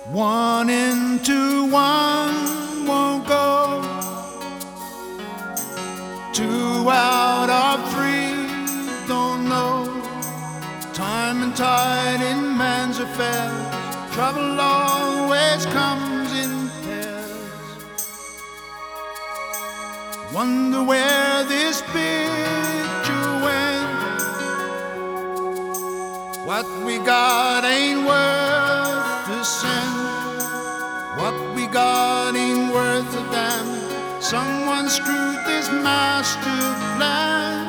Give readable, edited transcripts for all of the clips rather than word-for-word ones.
One into one won't go. Two out of three don't know. Time and tide in man's affairs. Trouble always comes in pairs. Wonder where this picture went. What we got ain't worth a cent. What we got ain't worth a damn. Someone screwed this master plan.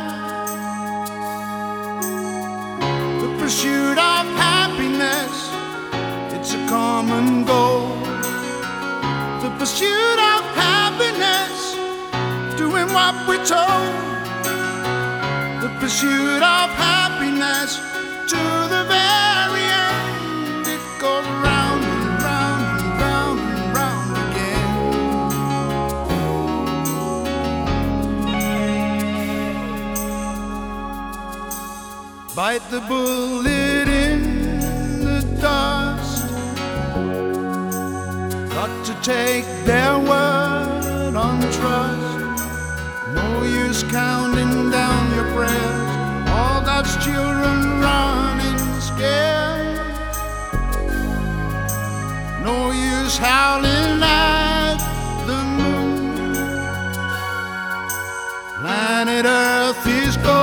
The pursuit of happiness, it's a common goal. The pursuit of happiness, doing what we're told. The pursuit of happiness, to the very end. It goes round and round and round and round again. Bite the bullet in the dust. Got to take their word on trust. No use counting down your prayers. All God's children running scared. No use howling at the moon. Planet Earth is gone.